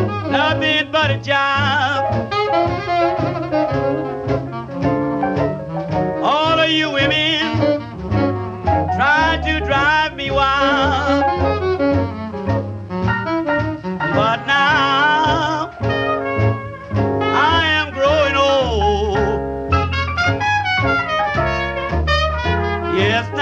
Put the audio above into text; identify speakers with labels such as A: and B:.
A: nothing but a job. All of you women try to drive me wild, but now I am growing old. Yes,